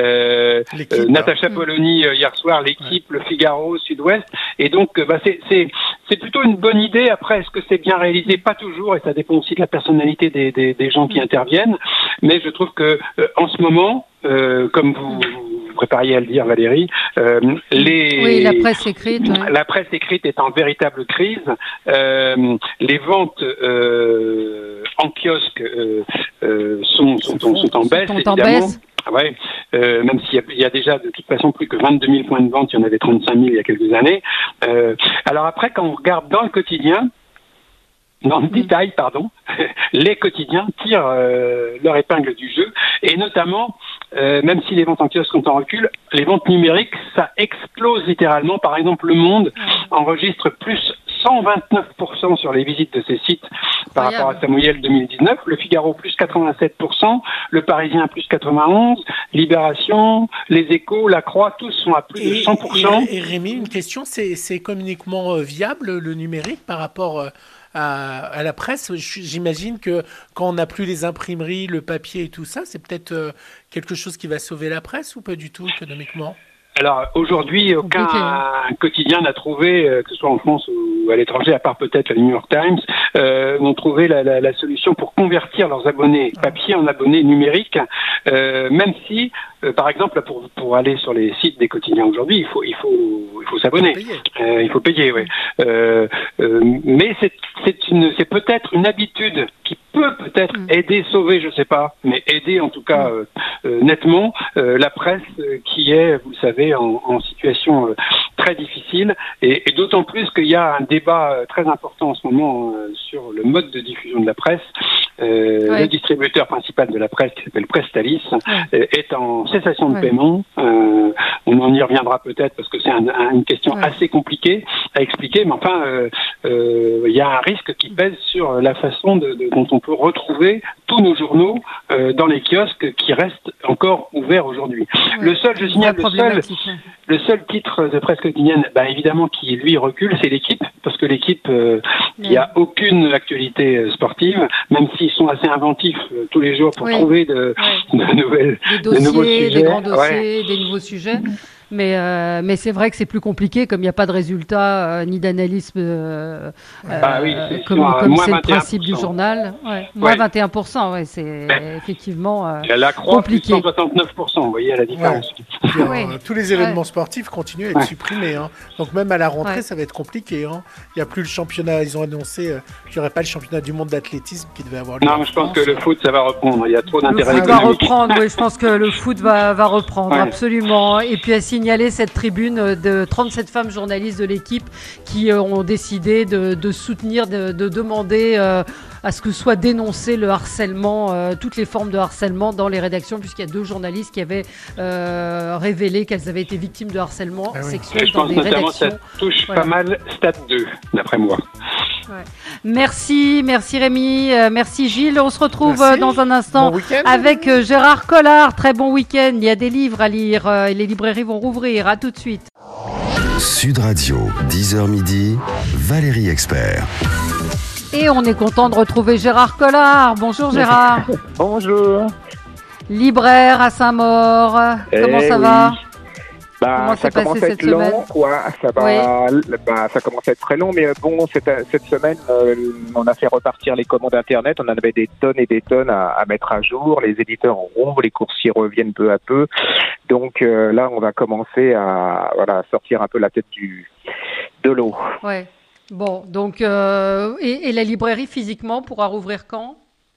Natacha Polony hier soir, L'Équipe, Le Figaro, Sud-Ouest. Et donc, c'est plutôt une bonne idée. Après, est-ce que c'est bien réalisé? Pas toujours, et ça dépend aussi de la personnalité des gens qui interviennent. Mais je trouve que en ce moment, comme vous prépariez à le dire, Valérie, la presse écrite. La presse écrite est en véritable crise. Les ventes en kiosque sont en baisse, évidemment. Même s'il y a déjà de toute façon plus que 22 000 points de vente, il y en avait 35 000 il y a quelques années. Alors après, quand on regarde dans le quotidien, dans le détail, les quotidiens tirent leur épingle du jeu, et notamment, même si les ventes en kiosque sont en recul, les ventes numériques, ça explose littéralement. Par exemple, Le Monde enregistre plus 129% sur les visites de ses sites par rapport à sa moyenne 2019, Le Figaro plus 87%, Le Parisien plus 91%, Libération, Les Échos, La Croix, tous sont à plus de 100%. Et Rémi, une question, c'est économiquement viable le numérique par rapport à la presse? J'imagine que quand on n'a plus les imprimeries, le papier et tout ça, c'est peut-être quelque chose qui va sauver la presse ou pas du tout économiquement? Alors aujourd'hui, aucun quotidien n'a trouvé, que ce soit en France ou à l'étranger, à part peut-être le New York Times, n'ont trouvé la solution pour convertir leurs abonnés papier en abonnés numériques, même si, par exemple, pour aller sur les sites des quotidiens aujourd'hui, il faut s'abonner, il faut payer, mais c'est peut-être une habitude qui peut aider, sauver, je sais pas, mais aider en tout cas nettement la presse qui est, vous le savez, en situation très difficile, et d'autant plus qu'il y a un débat très important en ce moment sur le mode de diffusion de la presse. le distributeur principal de la presse, qui s'appelle Prestalis, est en cessation de paiement. On en y reviendra peut-être parce que c'est une question assez compliquée à expliquer, mais enfin, il y a un risque qui pèse sur la façon dont on peut retrouver tous nos journaux dans les kiosques qui restent encore ouverts aujourd'hui. Le seul, je signale, le seul titre de presse quotidienne, évidemment, qui lui recule, c'est l'Équipe, parce que l'Équipe, il n'y a aucune actualité sportive, même s'ils sont assez inventifs tous les jours pour trouver de nouveaux sujets. Des grands dossiers, des nouveaux sujets. Mais c'est vrai que c'est plus compliqué, comme il n'y a pas de résultat ni d'analyse, comme c'est le principe du journal. Moins 21%, c'est effectivement la Croix, compliqué. Plus 169%, vous voyez la différence. Tous les événements sportifs continuent à être supprimés. Donc même à la rentrée, ça va être compliqué. Il n'y a plus le championnat. Ils ont annoncé qu'il n'y aurait pas le championnat du monde d'athlétisme qui devait avoir lieu. Non, mais je pense que le foot, ça va reprendre. Il y a trop d'intérêt économique. Le foot va reprendre, je pense que le foot va reprendre, absolument. Et puis signaler cette tribune de 37 femmes journalistes de l'Équipe qui ont décidé de soutenir, de demander à ce que soit dénoncé le harcèlement, toutes les formes de harcèlement dans les rédactions, puisqu'il y a 2 journalistes qui avaient révélé qu'elles avaient été victimes de harcèlement sexuel dans des rédactions. Ça touche pas mal Stade 2, d'après moi. Merci Rémi, merci Gilles. On se retrouve dans un instant avec Gérard Collard. Très bon week-end. Il y a des livres à lire et les librairies vont rouvrir. À tout de suite. Sud Radio, 10h midi, Valérie Expert. Et on est content de retrouver Gérard Collard. Bonjour Gérard. Bonjour. Libraire à Saint-Maur. Comment ça va ? Ça commence à être long, quoi. Ça commence à être très long, mais bon, cette semaine, on a fait repartir les commandes Internet. On en avait des tonnes et des tonnes à mettre à jour. Les éditeurs rouvrent, les coursiers reviennent peu à peu. Donc là, on va commencer à sortir un peu la tête de l'eau. Ouais. Bon, donc et la librairie physiquement pourra rouvrir quand ?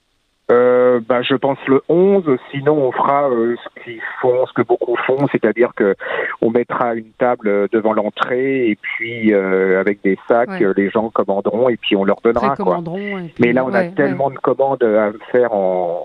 Je pense le 11, sinon on fera ce que beaucoup font, c'est-à-dire que on mettra une table devant l'entrée et puis avec des sacs, les gens commanderont et puis on leur donnera quoi. Mais là on a tellement de commandes à faire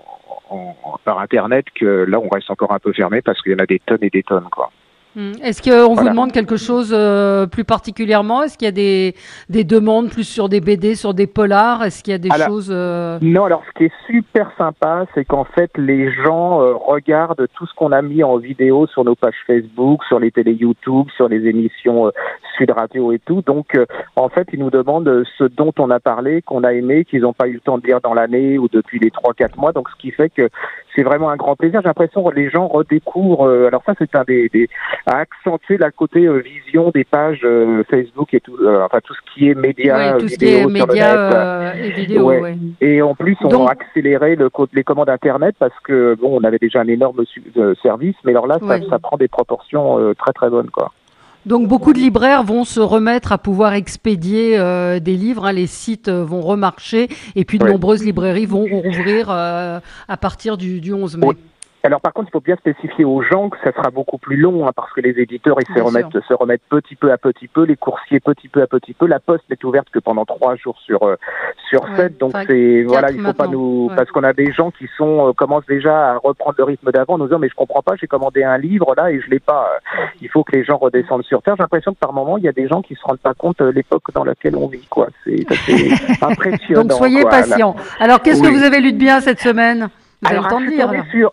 par Internet que là on reste encore un peu fermé parce qu'il y en a des tonnes et des tonnes quoi. Est-ce qu'on vous demande quelque chose plus particulièrement ? Est-ce qu'il y a des demandes plus sur des BD, sur des polars ? Est-ce qu'il y a des choses Non, alors ce qui est super sympa, c'est qu'en fait les gens regardent tout ce qu'on a mis en vidéo sur nos pages Facebook, sur les télés YouTube, sur les émissions Sud Radio et tout. Donc en fait, ils nous demandent ce dont on a parlé, qu'on a aimé, qu'ils n'ont pas eu le temps de lire dans l'année ou depuis les 3-4 mois. Donc ce qui fait que c'est vraiment un grand plaisir. J'ai l'impression que les gens redécouvrent. Alors ça, c'est un à accentuer la côté vision des pages Facebook et tout, tout ce qui est médias, tout ce qui est médias et vidéo. Et en plus, on a accéléré les commandes Internet parce que on avait déjà un énorme service, mais alors là, ça prend des proportions très très bonnes quoi. Donc beaucoup de libraires vont se remettre à pouvoir expédier des livres, les sites vont remarcher et puis de nombreuses librairies vont rouvrir à partir du 11 mai. Alors par contre, il faut bien spécifier aux gens que ça sera beaucoup plus long parce que les éditeurs ils se remettent petit peu à petit peu, les coursiers petit peu à petit peu. La poste n'est ouverte que pendant 3 jours sur 7, donc il faut pas nous parce qu'on a des gens qui commencent déjà à reprendre le rythme d'avant, en nous disant mais je comprends pas, j'ai commandé un livre là et je l'ai pas. Il faut que les gens redescendent sur terre. J'ai l'impression que par moment il y a des gens qui se rendent pas compte de l'époque dans laquelle on vit quoi. C'est impressionnant. Donc soyez patients. Alors qu'est-ce que vous avez lu de bien cette semaine ? Vous avez le temps de lire.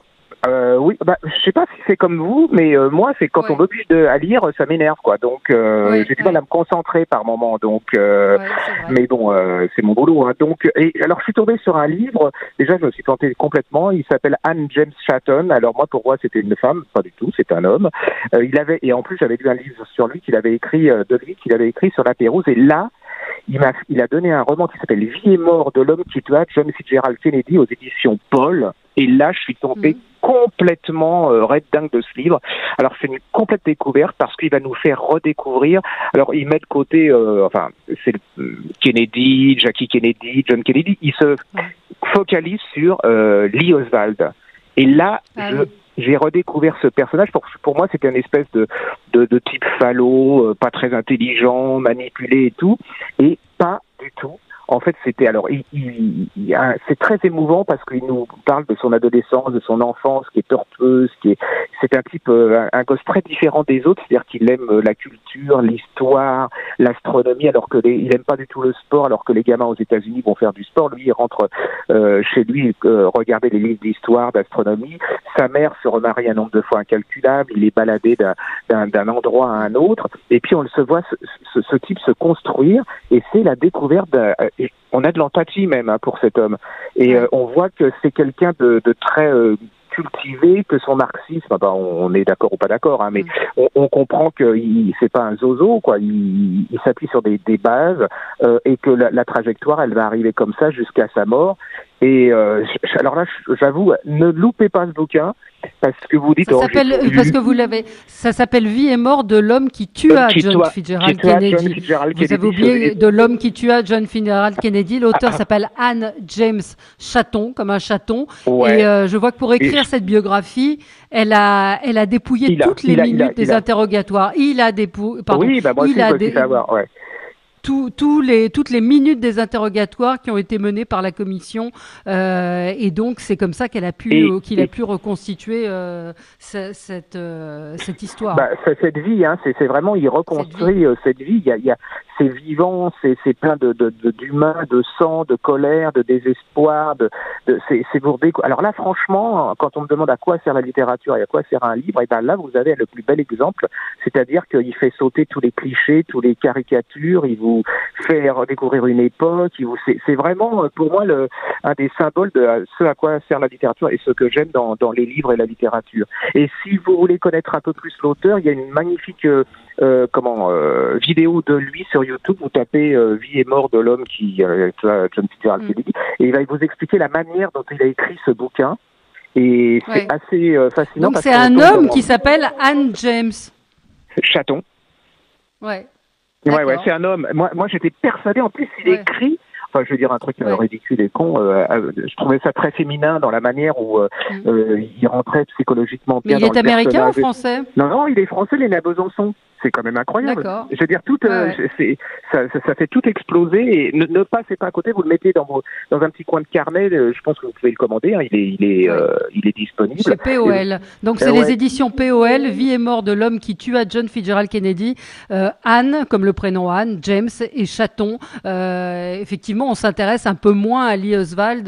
Je sais pas si c'est comme vous, mais moi, c'est quand on m'oblige à lire, ça m'énerve, quoi. Donc, j'ai du mal à me concentrer par moment. Donc, mais bon, c'est mon boulot. Hein. Donc, alors, je suis tombé sur un livre. Déjà, je me suis planté complètement. Il s'appelle Anne James Chatton. Alors, moi, pour moi, c'était une femme, pas du tout. C'est un homme. Et en plus, j'avais lu un livre sur lui qu'il avait écrit sur la Pérouse. Et là, il a donné un roman qui s'appelle Vie et mort de l'homme qui tua John Fitzgerald Kennedy aux éditions Paul. Et là, je suis tombé complètement red dingue de ce livre. Alors, c'est une complète découverte parce qu'il va nous faire redécouvrir. Alors, il met de côté, c'est Kennedy, Jackie Kennedy, John Kennedy. Il se focalise sur Lee Oswald. Et là, j'ai redécouvert ce personnage. Pour moi, c'était une espèce de type falot, pas très intelligent, manipulé et tout. Et pas du tout. En fait, c'était alors, c'est très émouvant parce qu'il nous parle de son adolescence, de son enfance, qui est tortueuse, c'est un type, un gosse très différent des autres, c'est-à-dire qu'il aime la culture, l'histoire, l'astronomie, alors que il aime pas du tout le sport, alors que les gamins aux États-Unis vont faire du sport. Lui, il rentre chez lui regarder les livres d'histoire, d'astronomie. Sa mère se remarie un nombre de fois incalculable. Il est baladé d'un endroit à un autre, et puis on se voit ce type se construire, et c'est la découverte. On a de l'empathie même pour cet homme, et on voit que c'est quelqu'un de très cultivé, que son marxisme, on est d'accord ou pas d'accord, hein, mais on comprend que c'est pas un zozo, quoi. Il s'appuie sur des bases, et que la trajectoire, elle va arriver comme ça jusqu'à sa mort. Et alors là, j'avoue, ne loupez pas ce bouquin, parce que vous dites... Ça s'appelle Vie et mort de l'homme qui tua John Fitzgerald Kennedy. Vous avez oublié de l'homme qui tua John Fitzgerald Kennedy. L'auteur s'appelle Anne James Chaton, comme un chaton. Ouais. Et je vois que pour écrire cette biographie, elle a dépouillé toutes les minutes des interrogatoires. Il a dépouillé... Oui, moi aussi, je veux savoir, ouais. Toutes les minutes des interrogatoires qui ont été menés par la commission, et donc c'est comme ça qu'il a pu reconstituer cette histoire. Cette vie, hein, c'est vraiment, il reconstruit cette vie. C'est vivant, c'est plein d'humain, de sang, de colère, de désespoir, c'est bourbé. Alors là, franchement, quand on me demande à quoi sert la littérature et à quoi sert un livre, et ben là, vous avez le plus bel exemple, c'est-à-dire qu'il fait sauter tous les clichés, tous les caricatures, il vous fait redécouvrir une époque, c'est vraiment, pour moi, un des symboles de ce à quoi sert la littérature et ce que j'aime dans les livres et la littérature. Et si vous voulez connaître un peu plus l'auteur, il y a une magnifique vidéo de lui sur YouTube. Vous tapez Vie et mort de l'homme qui John Fitzgerald Kennedy, et il va vous expliquer la manière dont il a écrit ce bouquin, et c'est assez fascinant. Donc c'est un homme qui s'appelle Anne James Chaton. Ouais, c'est un homme. Moi j'étais persuadé, en plus il écrit, enfin je veux dire un truc ridicule et con, je trouvais ça très féminin dans la manière où il rentrait psychologiquement bien. Mais il est américain ou français? Non, il est français, il est né à Besançon. C'est quand même incroyable. D'accord. Je veux dire, ça fait tout exploser, et ne passez pas à côté, vous le mettez dans un petit coin de carnet, je pense que vous pouvez le commander, hein, il est disponible. Chez POL. Donc c'est les éditions POL, Vie et mort de l'homme qui tua John Fitzgerald Kennedy, Anne, comme le prénom Anne, James et Chaton. Effectivement, on s'intéresse un peu moins à Lee Oswald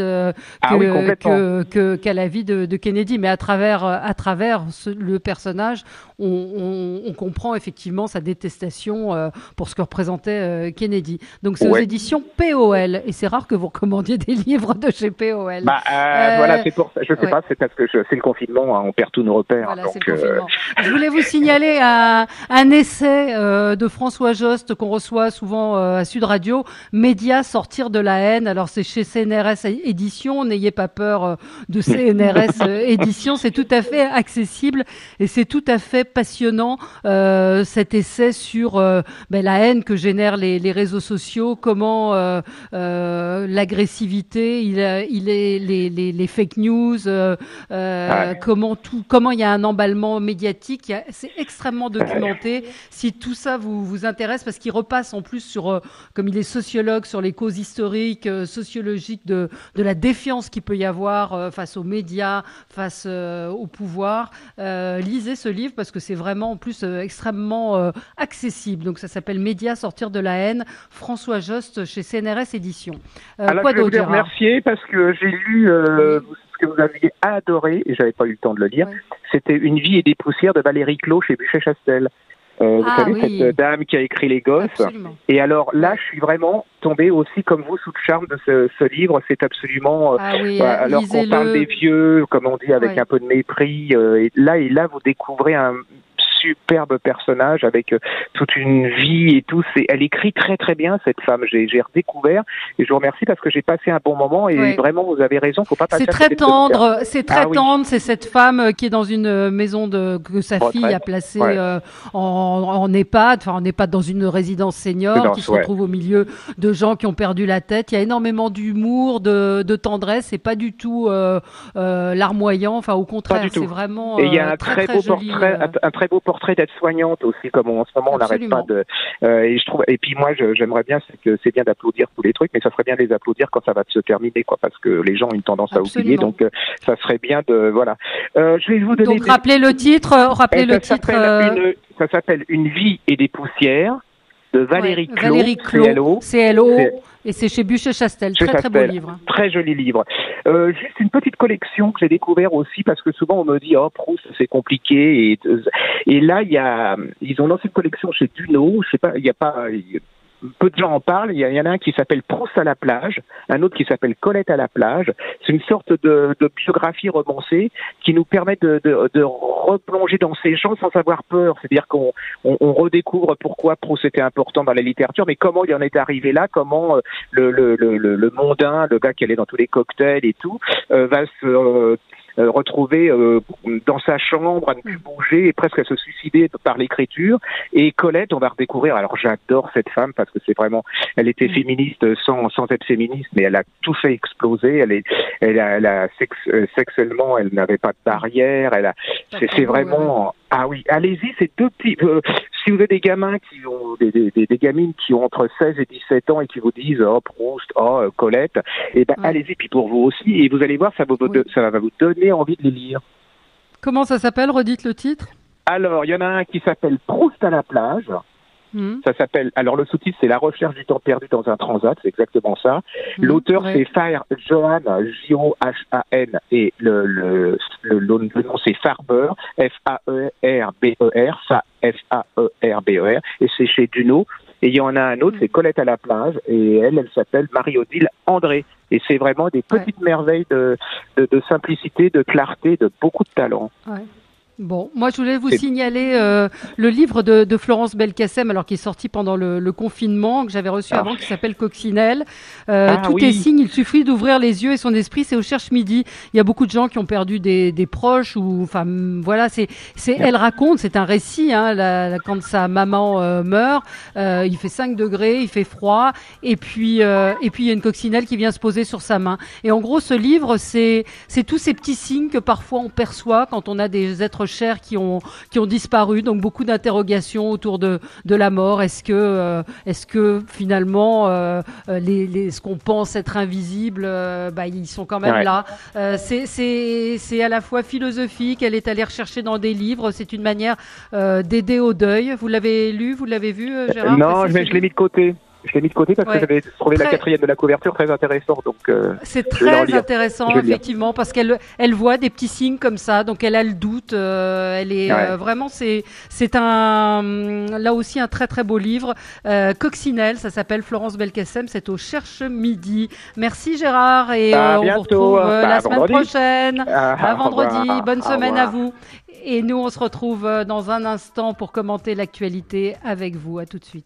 qu'à la vie de Kennedy, mais à travers le personnage, on comprend effectivement sa détestation pour ce que représentait Kennedy. Donc c'est aux éditions POL, et c'est rare que vous recommandiez des livres de chez POL. Voilà, c'est pour ça. Je sais pas, c'est parce que c'est le confinement, hein, on perd tous nos repères. Voilà, donc, c'est le confinement. Je voulais vous signaler un essai de François Jost qu'on reçoit souvent à Sud Radio, Médias, sortir de la haine. Alors c'est chez CNRS Éditions, n'ayez pas peur de CNRS Éditions, c'est tout à fait accessible et c'est tout à fait passionnant. Cet essai sur la haine que génèrent les réseaux sociaux, comment l'agressivité, les fake news, comment il y a un emballement médiatique. C'est extrêmement documenté. Si tout ça vous intéresse, parce qu'il repasse en plus sur, comme il est sociologue, sur les causes historiques, sociologiques de la défiance qu'il peut y avoir face aux médias, face au pouvoir. Lisez ce livre parce que c'est vraiment en plus extrêmement accessible. Donc ça s'appelle Médias, sortir de la haine. François Jost chez CNRS Éditions. Alors je voulais vous remercier parce que j'ai lu ce que vous aviez adoré et j'avais pas eu le temps de le lire. C'était Une vie et des poussières de Valérie Clos chez Buchet-Chastel. Vous savez, cette dame qui a écrit Les Gosses. Absolument. Et alors là, je suis vraiment tombé aussi comme vous sous le charme de ce livre. C'est absolument alors qu'on parle des vieux, comme on dit, avec un peu de mépris. Et là, vous découvrez un superbe personnage avec toute une vie et tout. Elle écrit très très bien, cette femme. J'ai redécouvert et je vous remercie parce que j'ai passé un bon moment et vraiment vous avez raison, faut pas passer. C'est très tendre, c'est cette femme qui est dans une maison que sa fille a placée en EHPAD, en EHPAD dans une résidence senior, qui se retrouve au milieu de gens qui ont perdu la tête. Il y a énormément d'humour, de tendresse, c'est pas du tout larmoyant, au contraire, c'est vraiment et il y a un très beau portrait portraits d'aides-soignantes aussi, comme en ce moment on n'arrête pas de. Et je trouve. Et puis moi, j'aimerais bien, c'est que c'est bien d'applaudir tous les trucs, mais ça serait bien de les applaudir quand ça va se terminer, quoi, parce que les gens ont une tendance à oublier. Donc ça serait bien de voilà. Je vais vous donner. Donc rappelez le titre. Ça s'appelle Une vie et des poussières de Valérie Clot. Valérie Clot. CLO. Et c'est chez Buchet-Chastel. Très beau livre. Très joli livre. Juste une petite collection que j'ai découvert aussi, parce que souvent on me dit Proust c'est compliqué, et là ils ont lancé une collection chez Duno. Je sais pas, peu de gens en parlent. Il y en a un qui s'appelle Proust à la plage, un autre qui s'appelle Colette à la plage. C'est une sorte de biographie romancée qui nous permet de replonger dans ces gens sans avoir peur. C'est-à-dire qu'on redécouvre pourquoi Proust était important dans la littérature, mais comment il en est arrivé là, comment le mondain, le gars qui allait dans tous les cocktails et tout, va se retrouver dans sa chambre à ne plus bouger et presque à se suicider par l'écriture. Et Colette, on va redécouvrir. Alors j'adore cette femme parce que c'est vraiment, elle était féministe sans être féministe, mais elle a tout fait exploser. Sexuellement, elle n'avait pas de barrière. C'est vraiment. Ah oui, allez-y, c'est deux petits. Si vous avez des gamins qui ont des gamines qui ont entre 16 et 17 ans et qui vous disent Proust, Colette, allez-y, puis pour vous aussi, et vous allez voir, ça va vous donner envie de les lire. Comment ça s'appelle? Redites le titre. Alors, il y en a un qui s'appelle Proust à la plage. Ça s'appelle, alors le sous-titre c'est La recherche du temps perdu dans un transat, c'est exactement ça. L'auteur c'est Johan, J-O-H-A-N, et le nom c'est Farber, F-A-E-R-B-E-R, F-A-E-R-B-E-R, et c'est chez Duno. Et il y en a un autre, c'est Colette à la plage, et elle s'appelle Marie-Odile André. Et c'est vraiment des petites merveilles de simplicité, de clarté, de beaucoup de talent. Ouais. Bon, moi je voulais vous signaler le livre de Florence Belkacem, alors qui est sorti pendant le confinement, que j'avais reçu avant, qui s'appelle Coccinelle. Tout est signe, il suffit d'ouvrir les yeux et son esprit, c'est au Cherche Midi. Il y a beaucoup de gens qui ont perdu des proches, ou enfin voilà, elle raconte, c'est un récit, quand sa maman meurt, il fait 5 degrés, il fait froid, et puis il y a une coccinelle qui vient se poser sur sa main. Et en gros, ce livre, c'est tous ces petits signes que parfois on perçoit quand on a des êtres chers qui ont disparu, donc beaucoup d'interrogations autour de la mort. Est-ce que finalement ce qu'on pense être invisible, ils sont quand même là. C'est à la fois philosophique, elle est allée rechercher dans des livres, c'est une manière d'aider au deuil. Vous l'avez lu, vous l'avez vu, Gérard? Non, mais je l'ai mis de côté. Je l'ai mis de côté parce que j'avais trouvé la 4e de la couverture très intéressante. Donc, c'est très intéressant, effectivement, parce qu'elle voit des petits signes comme ça, donc elle a le doute. Elle est vraiment, c'est là aussi un très très beau livre. Coccinelle, ça s'appelle, Florence Belkacem, c'est au Cherche Midi. Merci Gérard, et on vous retrouve la semaine prochaine, à vendredi. Bonne semaine à vous. Et nous, on se retrouve dans un instant pour commenter l'actualité avec vous. À tout de suite.